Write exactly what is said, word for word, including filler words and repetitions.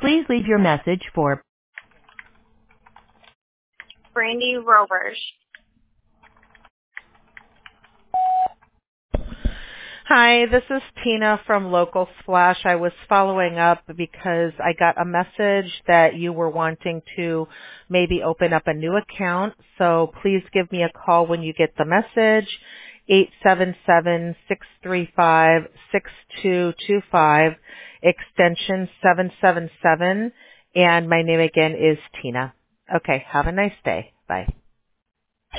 Please leave your message for Brandy Rovers. Hi, this is Tina from Local Splash. I was following up because I got a message that you were wanting to maybe open up a new account. So please give me a call when you get the message, eight seven seven, six three five, six two two five, extension seven seven seven, and my name again is Tina. Okay, have a nice day. Bye.